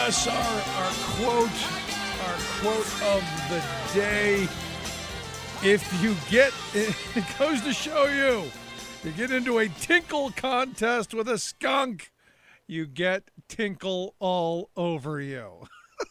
Yes, our quote of the day. If you get, it goes to show you get into a tinkle contest with a skunk, you get tinkle all over you.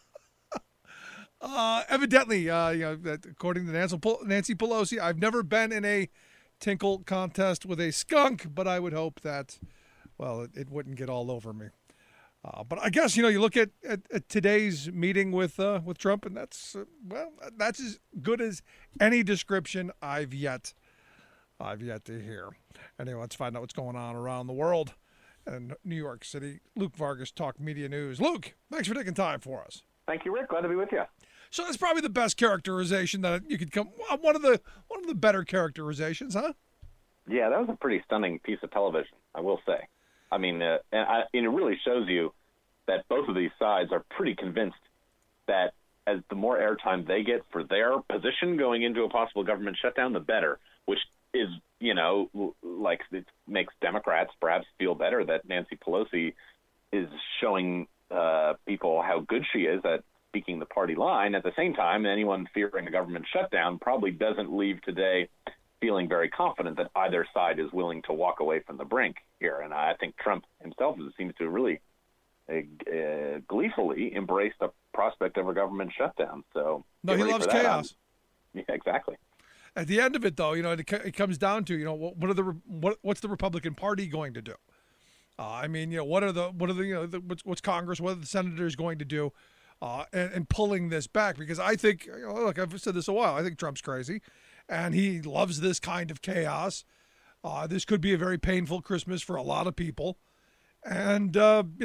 Evidently, according to Nancy Pelosi, I've never been in a tinkle contest with a skunk, but I would hope that, well, it wouldn't get all over me. But I guess, you look at today's meeting with Trump, and that's as good as any description I've yet to hear. Anyway, let's find out what's going on around the world and New York City. Luke Vargas, Talk Media News. Luke, thanks for taking time for us. Thank you, Rick. Glad to be with you. So that's probably the best characterization that you could come. One of the better characterizations, huh? Yeah, that was a pretty stunning piece of television, I will say. I mean, and it really shows you that both of these sides are pretty convinced that as the more airtime they get for their position going into a possible government shutdown, the better, which is, like it makes Democrats perhaps feel better that Nancy Pelosi is showing people how good she is at speaking the party line. At the same time, anyone fearing a government shutdown probably doesn't leave today feeling very confident that either side is willing to walk away from the brink here. And I think Trump himself seems to really gleefully embrace the prospect of a government shutdown. So no, he loves chaos. Yeah, exactly. At the end of it, though, it comes down to what's the Republican Party going to do? What's Congress, what are the senators going to do, and pulling this back? Because I think, look, I've said this a while. I think Trump's crazy, and he loves this kind of chaos. This could be a very painful Christmas for a lot of people, and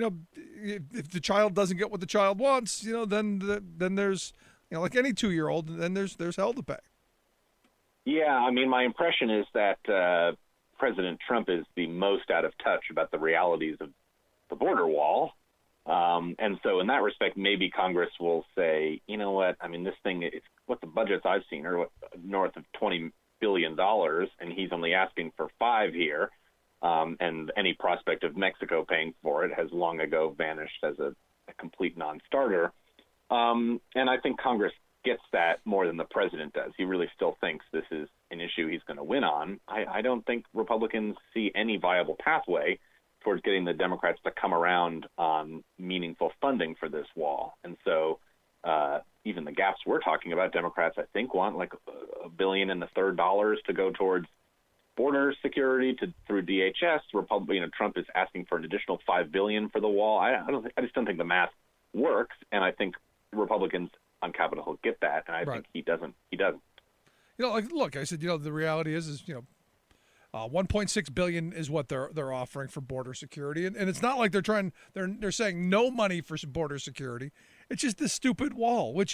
if the child doesn't get what the child wants, then there's, like any 2-year-old, then there's hell to pay. Yeah, I mean, my impression is that President Trump is the most out of touch about the realities of the border wall. And so in that respect, maybe Congress will say, you know what, I mean, this thing, it's what the budgets I've seen are north of $20 billion, and he's only asking for $5 here. And any prospect of Mexico paying for it has long ago vanished as a complete non-starter. And I think Congress gets that more than the president does. He really still thinks this is an issue he's going to win on. I don't think Republicans see any viable pathway towards getting the Democrats to come around on meaningful funding for this wall. And so even the gaps we're talking about, Democrats, I think, want like $1 billion and a third dollars to go towards border security through DHS. Trump is asking for an additional $5 billion for the wall. I just don't think the math works, and I think Republicans on Capitol Hill get that, and I think he doesn't. Look, I said, the reality is 1.6 billion is what they're offering for border security, and it's not like they're saying no money for border security. It's just this stupid wall, which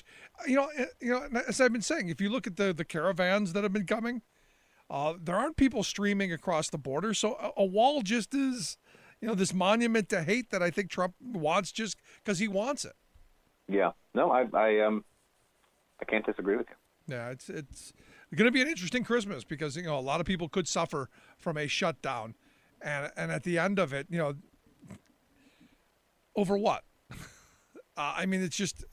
as I've been saying, if you look at the caravans that have been coming, there aren't people streaming across the border, so a wall just is this monument to hate that I think Trump wants just because he wants it. Yeah, no, I can't disagree with you. Yeah, it's going to be an interesting Christmas because a lot of people could suffer from a shutdown, and at the end of it, over what? I mean, it's just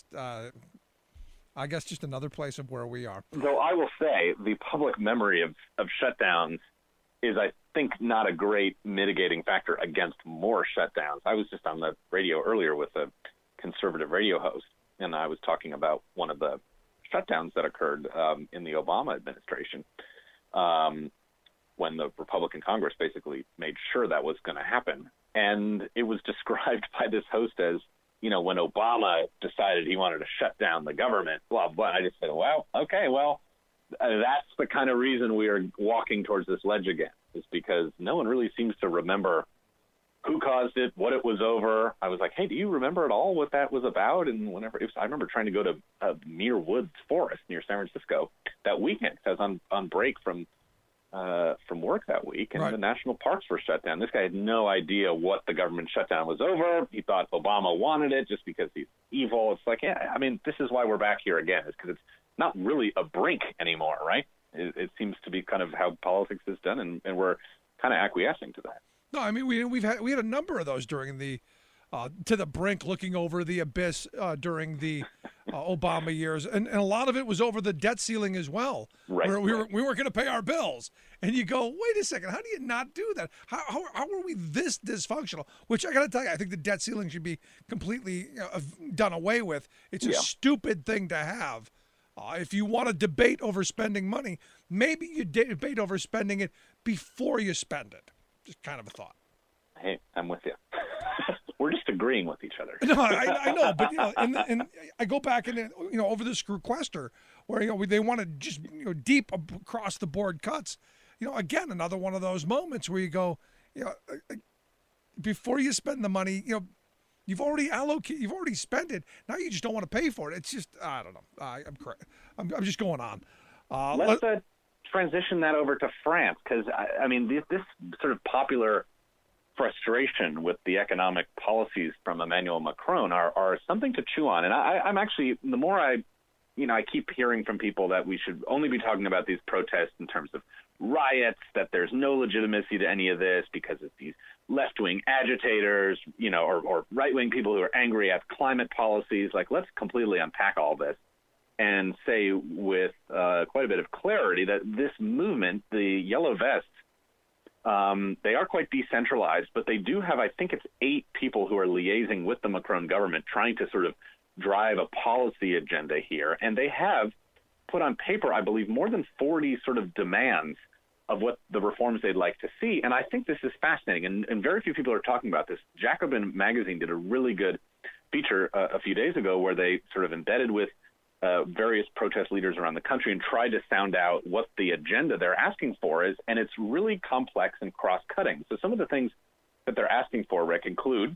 I guess just another place of where we are. Though I will say the public memory of shutdowns is, I think, not a great mitigating factor against more shutdowns. I was just on the radio earlier with a conservative radio host, and I was talking about one of the shutdowns that occurred in the Obama administration when the Republican Congress basically made sure that was going to happen. And it was described by this host as, when Obama decided he wanted to shut down the government, blah, blah. I just said, well, okay, that's the kind of reason we are walking towards this ledge again, is because no one really seems to remember who caused it, what it was over. I was like, hey, do you remember at all what that was about? And I remember trying to go to Muir Woods Forest near San Francisco that weekend. I was on break from work that week, and the national parks were shut down. This guy had no idea what the government shutdown was over. He thought Obama wanted it just because he's evil. It's like, yeah, I mean, this is why we're back here again, is because it's not really a brink anymore, right? It seems to be kind of how politics is done, and we're kind of acquiescing to that. No, I mean we had a number of those during the to the brink, looking over the abyss during the Obama years, and a lot of it was over the debt ceiling as well, Right, where we right. weren't going to pay our bills. And you go, wait a second, how do you not do that? How are we this dysfunctional? Which I got to tell you, I think the debt ceiling should be completely done away with. It's a stupid thing to have. If you want to debate over spending money, maybe you debate over spending it before you spend it. Just kind of a thought. Hey, I'm with you. We're just agreeing with each other. No, I know, but and I go back and over the sequester where they want to just deep across the board cuts. Again, another one of those moments where you go, before you spend the money, you've already allocated, you've already spent it. Now you just don't want to pay for it. It's just I don't know. I'm just going on. Let's transition that over to France, because I mean this sort of popular frustration with the economic policies from Emmanuel Macron are something to chew on. And I'm actually, the more I keep hearing from people that we should only be talking about these protests in terms of riots, that there's no legitimacy to any of this because it's these left-wing agitators, or right-wing people who are angry at climate policies. Like, let's completely unpack all this and say with quite a bit of clarity that this movement, the Yellow Vests, they are quite decentralized, but they do have, I think it's 8 people who are liaising with the Macron government, trying to sort of drive a policy agenda here. And they have put on paper, I believe, more than 40 sort of demands of what the reforms they'd like to see. And I think this is fascinating. And very few people are talking about this. Jacobin magazine did a really good feature a few days ago where they sort of embedded with various protest leaders around the country and tried to sound out what the agenda they're asking for is. And it's really complex and cross-cutting. So some of the things that they're asking for, Rick, include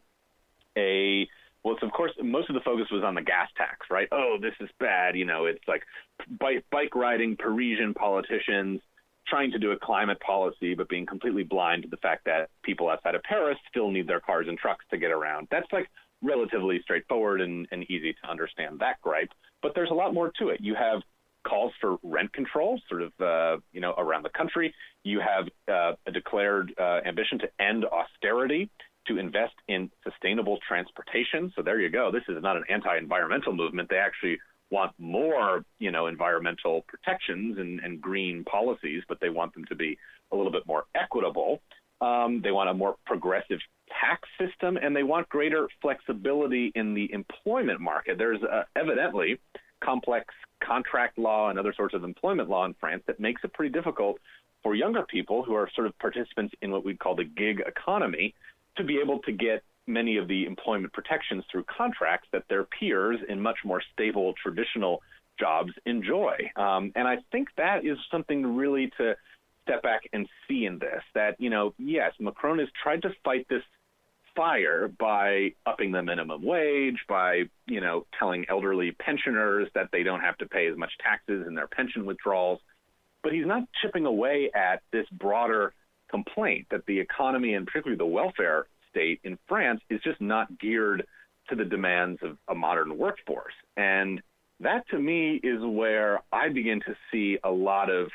of course, most of the focus was on the gas tax, right? Oh, this is bad. It's like bike riding Parisian politicians trying to do a climate policy, but being completely blind to the fact that people outside of Paris still need their cars and trucks to get around. That's like relatively straightforward and easy to understand, that gripe. But there's a lot more to it. You have calls for rent control sort of, around the country. You have a declared ambition to end austerity, to invest in sustainable transportation. So there you go. This is not an anti-environmental movement. They actually want more, environmental protections and green policies, but they want them to be a little bit more equitable. They want a more progressive tax system, and they want greater flexibility in the employment market. There's evidently complex contract law and other sorts of employment law in France that makes it pretty difficult for younger people who are sort of participants in what we'd call the gig economy to be able to get many of the employment protections through contracts that their peers in much more stable traditional jobs enjoy. And I think that is something really to step back and see in this, that, yes, Macron has tried to fight this fire by upping the minimum wage, by, telling elderly pensioners that they don't have to pay as much taxes in their pension withdrawals. But he's not chipping away at this broader complaint that the economy and particularly the welfare state in France is just not geared to the demands of a modern workforce. And that, to me, is where I begin to see a lot of,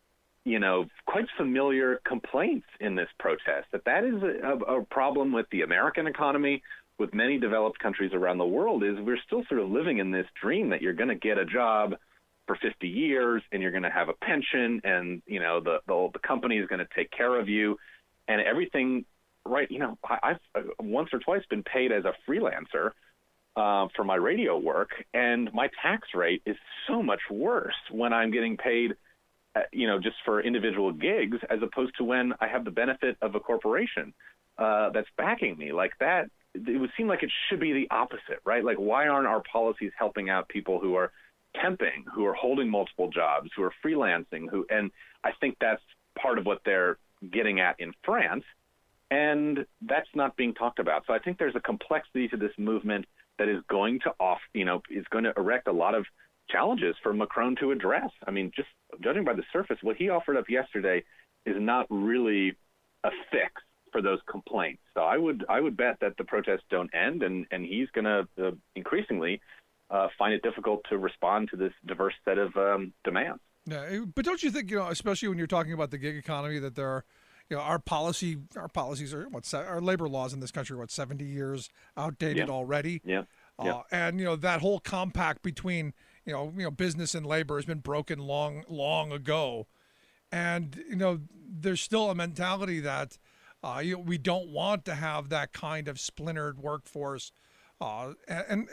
quite familiar complaints in this protest, that is a problem with the American economy, with many developed countries around the world, is we're still sort of living in this dream that you're going to get a job for 50 years and you're going to have a pension and, the company is going to take care of you and everything. Right. I've once or twice been paid as a freelancer for my radio work, and my tax rate is so much worse when I'm getting paid, just for individual gigs, as opposed to when I have the benefit of a corporation that's backing me. Like that, it would seem like it should be the opposite, right? Like, why aren't our policies helping out people who are temping, who are holding multiple jobs, who are freelancing, and I think that's part of what they're getting at in France. And that's not being talked about. So I think there's a complexity to this movement that is going to is going to erect a lot of challenges for Macron to address. I mean, just judging by the surface, what he offered up yesterday is not really a fix for those complaints. So I would bet that the protests don't end, and he's going to increasingly find it difficult to respond to this diverse set of demands. Yeah, but don't you think, especially when you're talking about the gig economy, that there are our policies are our labor laws in this country are 70 years outdated already. Yeah. And that whole compact between business and labor has been broken long ago. And there's still a mentality that we don't want to have that kind of splintered workforce. And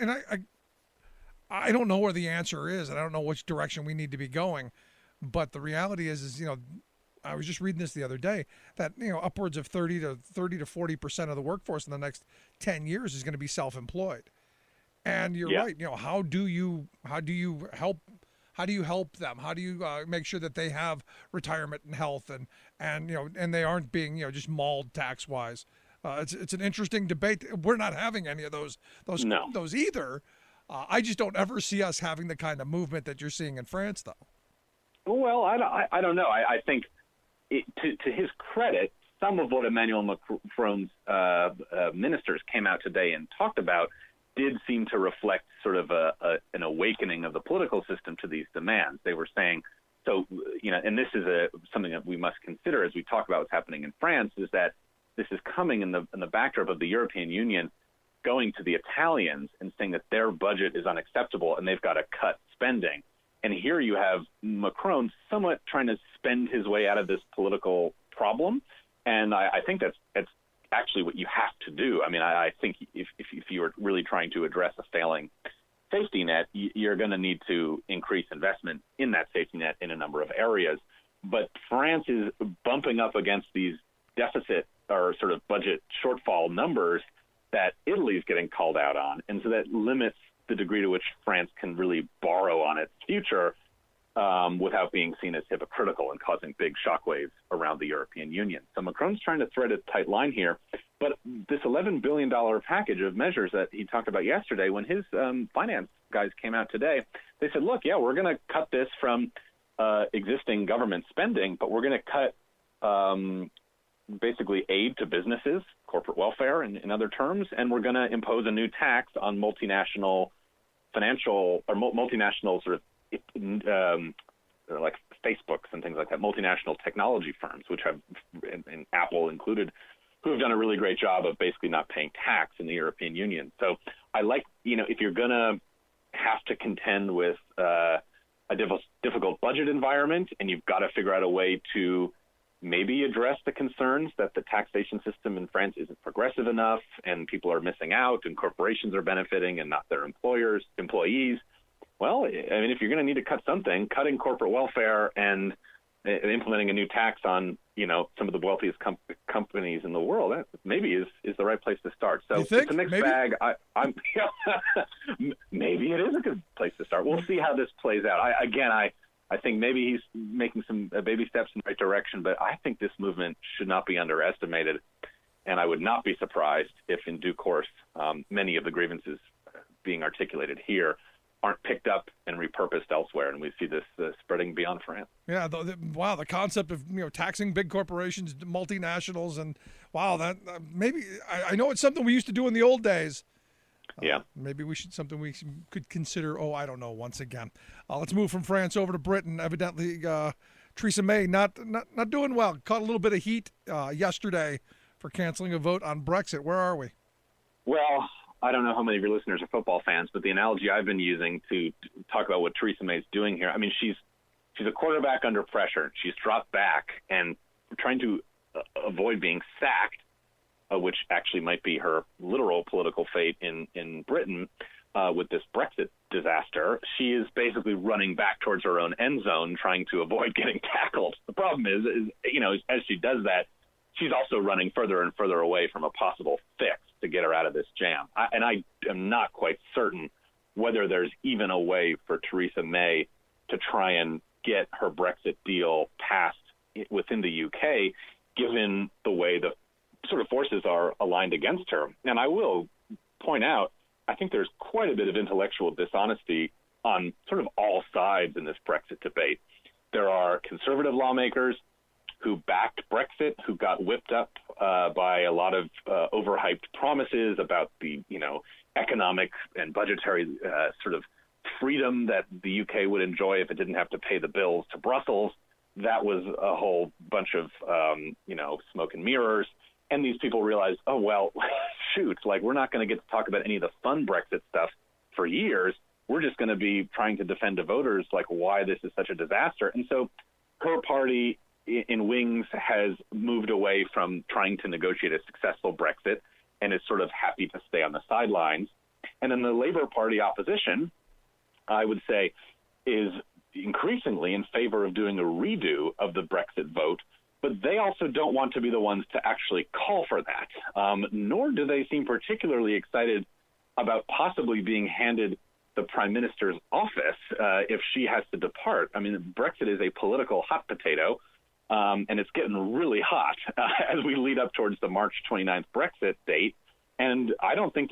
I don't know where the answer is, and I don't know which direction we need to be going. But the reality is I was just reading this the other day that upwards of 30 to 40% of the workforce in the next 10 years is going to be self-employed. And you're right. How do you help? How do you help them? How do you make sure that they have retirement and health and they aren't being just mauled tax wise? It's an interesting debate. We're not having any of those either. I just don't ever see us having the kind of movement that you're seeing in France, though. Well, I don't know. I think to his credit, some of what Emmanuel Macron's ministers came out today and talked about did seem to reflect sort of an awakening of the political system to these demands. They were saying, and this is something that we must consider as we talk about what's happening in France, is that this is coming in the backdrop of the European Union going to the Italians and saying that their budget is unacceptable and they've got to cut spending. And here you have Macron somewhat trying to spend his way out of this political problem. And I think that's actually what you have to do. I mean, I think if you were really trying to address a failing safety net, you're going to need to increase investment in that safety net in a number of areas. But France is bumping up against these deficit or sort of budget shortfall numbers that Italy is getting called out on. And so that limits the degree to which France can really borrow on its future without being seen as hypocritical and causing big shockwaves around the European Union. So Macron's trying to thread a tight line here. But this $11 billion package of measures that he talked about yesterday, when his finance guys came out today, they said, look, we're going to cut this from existing government spending, but we're going to cut basically aid to businesses, corporate welfare in other terms, and we're going to impose a new tax on multinational financial or multinational sort of like Facebooks and things like that, multinational technology firms, which have, and Apple included, who have done a really great job of basically not paying tax in the European Union. So I like, if you're going to have to contend with a difficult budget environment and you've got to figure out a way to maybe address the concerns that the taxation system in France isn't progressive enough and people are missing out and corporations are benefiting and not their employees. Well, I mean, if you're going to need to cut something, cutting corporate welfare and implementing a new tax on, some of the wealthiest companies in the world, that maybe is the right place to start. So it's a mixed bag. I'm maybe it is a good place to start. We'll see how this plays out. I think maybe he's making some baby steps in the right direction, but I think this movement should not be underestimated. And I would not be surprised if in due course many of the grievances being articulated here aren't picked up and repurposed elsewhere, and we see this spreading beyond France. Yeah, the concept of taxing big corporations, multinationals, and that maybe I know it's something we used to do in the old days. Maybe something we could consider. I don't know. Once again, let's move from France over to Britain. Evidently, Theresa May not doing well. Caught a little bit of heat yesterday for canceling a vote on Brexit. Where are we? Well, I don't know how many of your listeners are football fans, but the analogy I've been using to talk about what Theresa May is doing here, I mean, she's a quarterback under pressure. She's dropped back and trying to avoid being sacked, which actually might be her literal political fate in Britain with this Brexit disaster. She is basically running back towards her own end zone, trying to avoid getting tackled. The problem is as she does that, she's also running further and further away from a possible fix to get her out of this jam. I am not quite certain whether there's even a way for Theresa May to try and get her Brexit deal passed within the UK, given the way the sort of forces are aligned against her. And I will point out, I think there's quite a bit of intellectual dishonesty on sort of all sides in this Brexit debate. There are conservative lawmakers who backed Brexit, who got whipped up by a lot of overhyped promises about the, economic and budgetary sort of freedom that the UK would enjoy if it didn't have to pay the bills to Brussels. that was a whole bunch of, smoke and mirrors. And these people realized, oh, well, shoot, like we're not going to get to talk about any of the fun Brexit stuff for years. We're just going to be trying to defend to voters like why this is such a disaster. And so her party in Wings has moved away from trying to negotiate a successful Brexit and is sort of happy to stay on the sidelines. And then the Labour Party opposition, I would say, is increasingly in favor of doing a redo of the Brexit vote, but they also don't want to be the ones to actually call for that, nor do they seem particularly excited about possibly being handed the prime minister's office if she has to depart. I mean, Brexit is a political hot potato, and it's getting really hot as we lead up towards the March 29th Brexit date. And I don't think the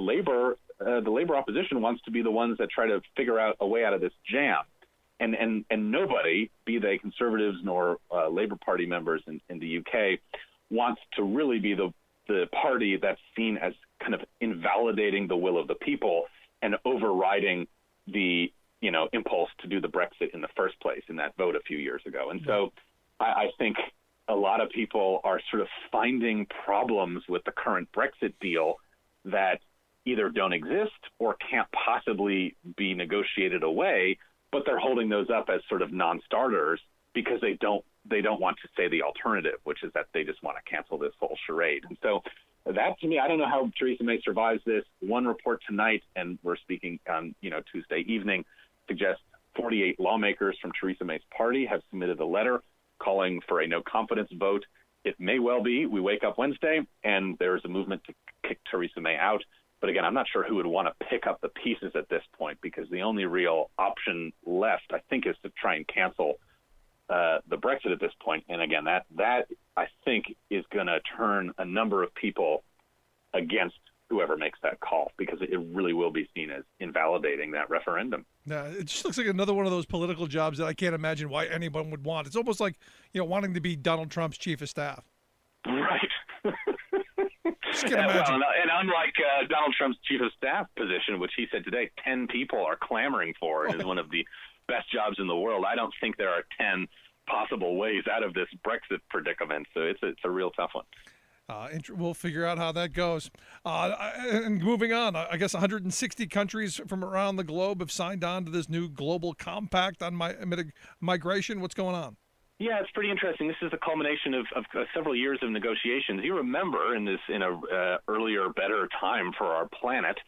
Labour opposition wants to be the ones that try to figure out a way out of this jam. And nobody, be they Conservatives nor Labour Party members in the UK, wants to really be the party that's seen as kind of invalidating the will of the people and overriding the impulse to do the Brexit in the first place in that vote a few years ago. And so I think a lot of people are sort of finding problems with the current Brexit deal that either don't exist or can't possibly be negotiated away, but they're holding those up as sort of non-starters because they don't want to say the alternative, which is that they just want to cancel this whole charade. And so that, to me, I don't know how Theresa May survives this. One report tonight, and we're speaking on Tuesday evening, suggests 48 lawmakers from Theresa May's party have submitted a letter calling for a no confidence vote. It may well be we wake up Wednesday and there's a movement to kick Theresa May out. But again, I'm not sure who would want to pick up the pieces at this point, because the only real option left, I think, is to try and cancel the Brexit at this point. And again, that I think is going to turn a number of people against whoever makes that call, because it really will be seen as invalidating that referendum. Yeah, it just looks like another one of those political jobs that I can't imagine why anyone would want. It's almost like, wanting to be Donald Trump's chief of staff. Right. Just can't imagine. Well, and unlike Donald Trump's chief of staff position, which he said today 10 people are clamoring for and is one of the best jobs in the world, I don't think there are 10 possible ways out of this Brexit predicament. So it's a real tough one. We'll figure out how that goes. And moving on, I guess 160 countries from around the globe have signed on to this new global compact on migration. What's going on? Yeah, it's pretty interesting. This is the culmination of several years of negotiations. You remember in a earlier, better time for our planet,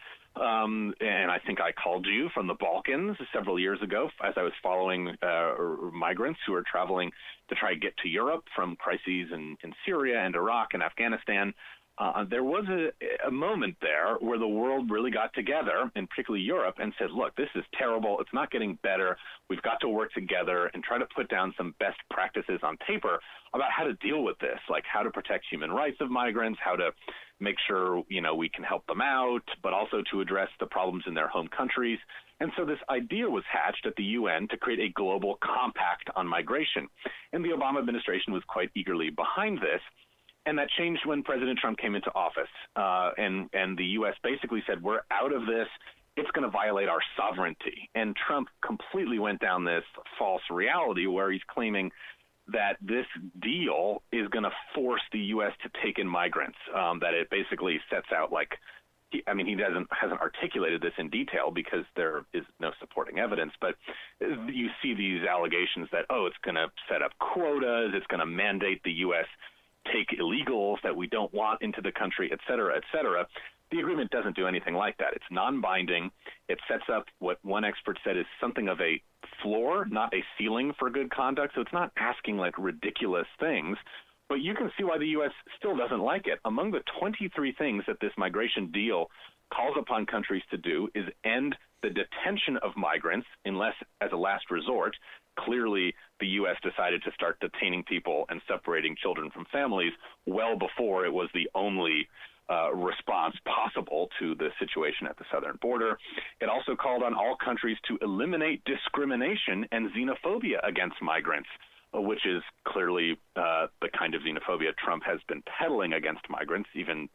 and I think I called you from the Balkans several years ago as I was following migrants who are traveling to try to get to Europe from crises in Syria and Iraq and Afghanistan. There was a moment there where the world really got together, and particularly Europe, and said, look, this is terrible. It's not getting better. We've got to work together and try to put down some best practices on paper about how to deal with this, like how to protect human rights of migrants, how to make sure, we can help them out, but also to address the problems in their home countries. And so this idea was hatched at the UN to create a global compact on migration. And the Obama administration was quite eagerly behind this. And that changed when President Trump came into office. And the U.S. basically said, we're out of this. It's going to violate our sovereignty. And Trump completely went down this false reality where he's claiming that this deal is going to force the U.S. to take in migrants, that it basically sets out he hasn't articulated this in detail because there is no supporting evidence, but you see these allegations that, it's going to set up quotas, it's going to mandate the U.S. take illegals that we don't want into the country, et cetera, et cetera. The agreement doesn't do anything like that. It's non-binding. It sets up what one expert said is something of a floor, not a ceiling for good conduct. So it's not asking ridiculous things, but you can see why the U.S. still doesn't like it. Among the 23 things that this migration deal calls upon countries to do is end the detention of migrants unless as a last resort. Clearly, the U.S. decided to start detaining people and separating children from families well before it was the only response possible to the situation at the southern border. It also called on all countries to eliminate discrimination and xenophobia against migrants, which is clearly the kind of xenophobia Trump has been peddling against migrants, even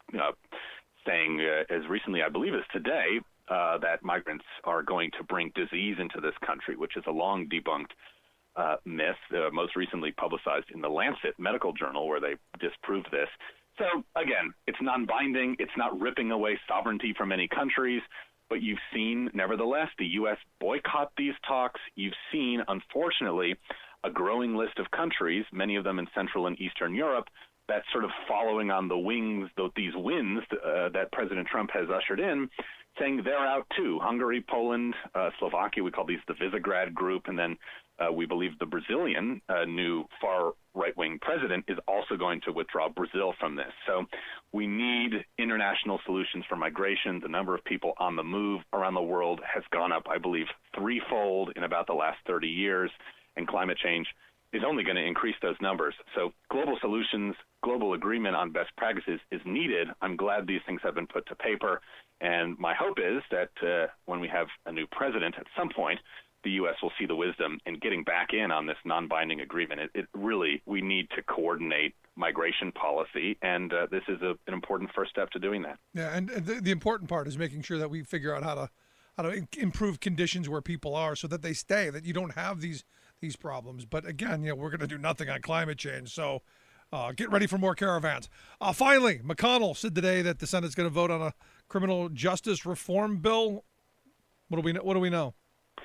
saying as recently, I believe, as today, that migrants are going to bring disease into this country, which is a long debunked myth, most recently publicized in the Lancet Medical Journal, where they disproved this. So, again, it's non-binding. It's not ripping away sovereignty from any countries. But you've seen, nevertheless, the U.S. boycott these talks. You've seen, unfortunately, a growing list of countries, many of them in Central and Eastern Europe, that's sort of following on the wings, these wins that President Trump has ushered in, saying they're out too. Hungary, Poland, Slovakia, we call these the Visegrad Group, and then we believe the Brazilian new far right-wing president is also going to withdraw Brazil from this. So we need international solutions for migration. The number of people on the move around the world has gone up, I believe, threefold in about the last 30 years, and climate change is only going to increase those numbers. So global solutions, global agreement on best practices is needed. I'm glad these things have been put to paper. And my hope is that when we have a new president at some point, the U.S. will see the wisdom in getting back in on this non-binding agreement. It really, we need to coordinate migration policy, and this is an important first step to doing that. Yeah, and the important part is making sure that we figure out how to improve conditions where people are so that they stay, that you don't have these problems. But again, we're going to do nothing on climate change, so get ready for more caravans. Finally, McConnell said today that the Senate's going to vote on a criminal justice reform bill. What do we know?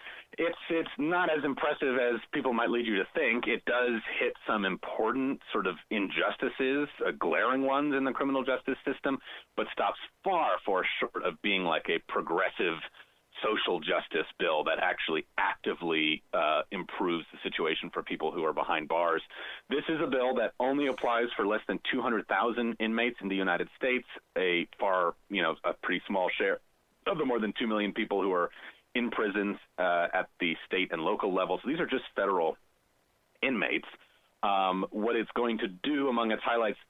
It's not as impressive as people might lead you to think. It does hit some important sort of injustices, glaring ones in the criminal justice system, but stops far short of being like a progressive social justice bill that actually actively improves the situation for people who are behind bars. This is a bill that only applies for less than 200,000 inmates in the United States, a pretty small share of the more than 2 million people who are in prisons at the state and local level. So these are just federal inmates. What it's going to do, among its highlights,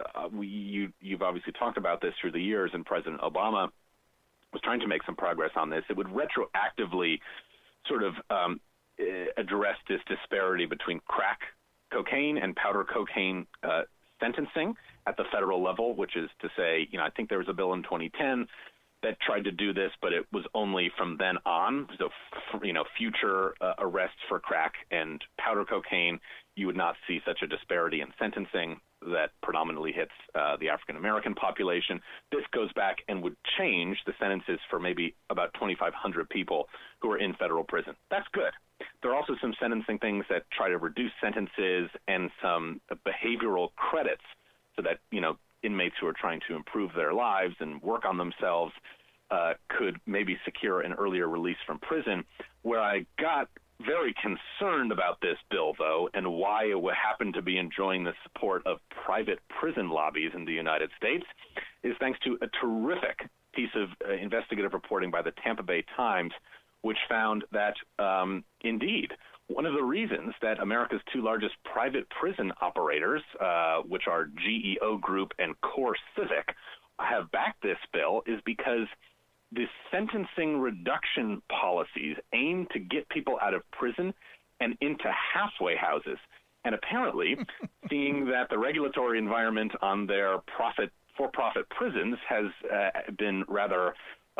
you've obviously talked about this through the years, and President Obama was trying to make some progress on this. It would retroactively sort of address this disparity between crack cocaine and powder cocaine sentencing at the federal level, which is to say, I think there was a bill in 2010 that tried to do this, but it was only from then on. So, future arrests for crack and powder cocaine, you would not see such a disparity in sentencing that predominantly hits the African-American population. This goes back and would change the sentences for maybe about 2,500 people who are in federal prison. That's good. There are also some sentencing things that try to reduce sentences and some behavioral credits so that, inmates who are trying to improve their lives and work on themselves could maybe secure an earlier release from prison. Where I got very concerned about this bill, though, and why it would happen to be enjoying the support of private prison lobbies in the United States, is thanks to a terrific piece of investigative reporting by the Tampa Bay Times, which found that, indeed, one of the reasons that America's two largest private prison operators, which are GEO Group and CoreCivic, have backed this bill is because the sentencing reduction policies aim to get people out of prison and into halfway houses. And apparently, seeing that the regulatory environment on their for-profit prisons has been rather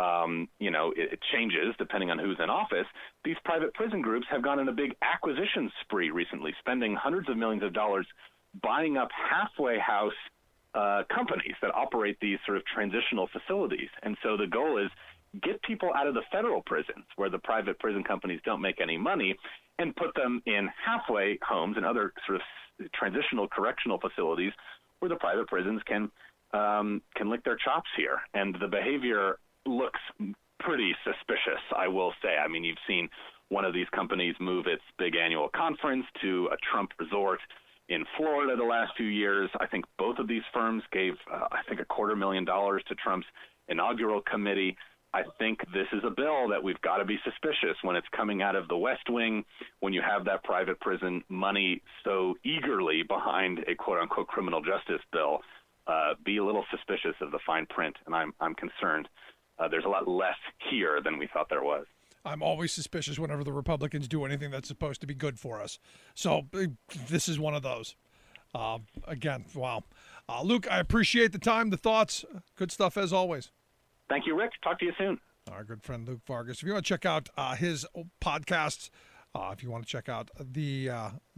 it changes depending on who's in office. These private prison groups have gone on a big acquisition spree recently, spending hundreds of millions of dollars buying up halfway house companies that operate these sort of transitional facilities. And so the goal is get people out of the federal prisons where the private prison companies don't make any money and put them in halfway homes and other sort of transitional correctional facilities where the private prisons can lick their chops here. And the behavior looks pretty suspicious, I will say. I mean, you've seen one of these companies move its big annual conference to a Trump resort in Florida the last few years. I think both of these firms gave, $250,000 to Trump's inaugural committee. I think this is a bill that we've got to be suspicious when it's coming out of the West Wing, when you have that private prison money so eagerly behind a quote-unquote criminal justice bill. Be a little suspicious of the fine print, and I'm concerned. There's a lot less here than we thought there was. I'm always suspicious whenever the Republicans do anything that's supposed to be good for us. So this is one of those. Again, wow. Luke, I appreciate the time, the thoughts. Good stuff as always. Thank you, Rick. Talk to you soon. Our good friend Luke Vargas. If you want to check out his podcasts, If you want to check out the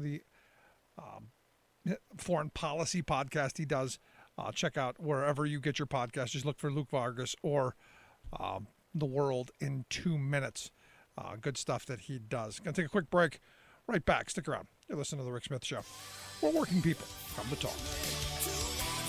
foreign policy podcast he does, check out wherever you get your podcast. Just look for Luke Vargas or The World in 2 Minutes. Good stuff that he does. Going to take a quick break. Right back. Stick around. You're listening to The Rick Smith Show, where working people come to talk.